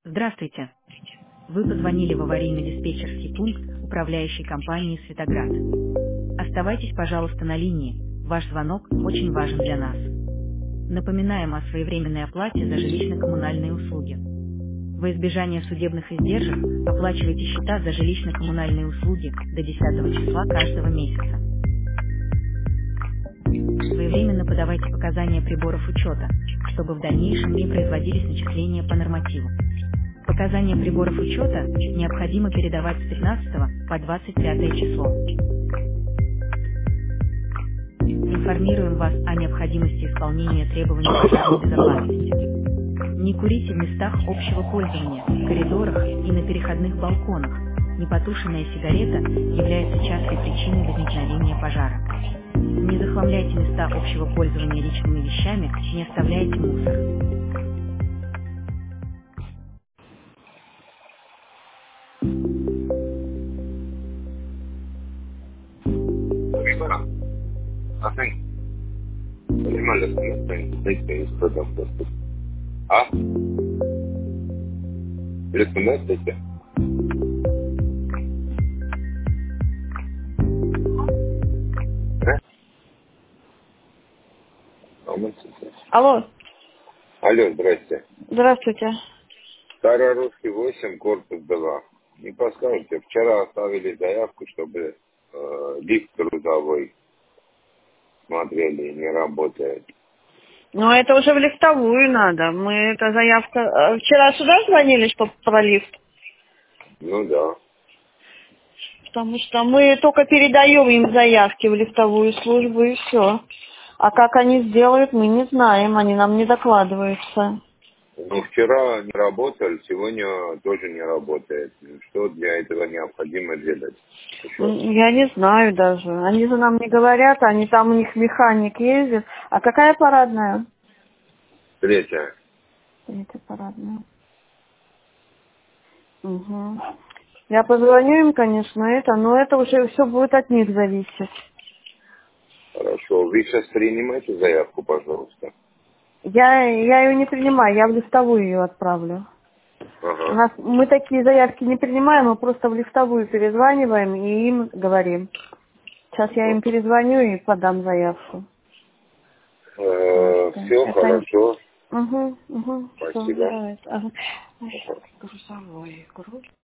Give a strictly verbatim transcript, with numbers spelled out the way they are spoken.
Здравствуйте. Вы позвонили в аварийно-диспетчерский пункт управляющей компании «Светоград». Оставайтесь, пожалуйста, на линии. Ваш звонок очень важен для нас. Напоминаем о своевременной оплате за жилищно-коммунальные услуги. Во избежание судебных издержек оплачивайте счета за жилищно-коммунальные услуги до десятого числа каждого месяца. Своевременно подавайте показания приборов учета, чтобы в дальнейшем не производились начисления по нормативу. Показания приборов учета необходимо передавать с пятнадцатого по двадцать пятое число. Информируем вас о необходимости исполнения требований пожарной безопасности. Не курите в местах общего пользования, в коридорах и на переходных балконах. Непотушенная сигарета является частой причиной возникновения пожара. Не захламляйте места общего пользования личными вещами, не оставляйте мусор. Ага. Понимали, что мы станем здесь, что там просто. А? Рекомендуете? Да? А мы сейчас. Алло, Алло, здрасте. здравствуйте. Старорусский восемь, корпус два. Не подскажете, вчера оставили заявку, чтобы э, лифт грузовой смотрели, не работает. Ну, это уже в лифтовую надо. Мы, это заявка... э, Вчера сюда звонили, что про лифт? Ну да. Потому что мы только передаем им заявки в лифтовую службу и все. А как они сделают, мы не знаем, они нам не докладываются. Ну, вчера не работали, сегодня тоже не работает. Что для этого необходимо делать? Еще. М, Я не знаю даже. Они же нам не говорят, они там, у них механик ездит. А какая парадная? Третье. Третья парадная. Угу. Я позвоню им, конечно, это, но это уже все будет от них зависеть. Хорошо. Вы сейчас принимаете заявку, пожалуйста. Я, я ее не принимаю, я в лифтовую ее отправлю. У Ага. нас, мы такие заявки не принимаем, мы просто в лифтовую перезваниваем и им говорим. Сейчас я им перезвоню и подам заявку. Все Это... хорошо. Угу, угу, все, Спасибо. давайте. Ага. Ага. Грузовой, груз.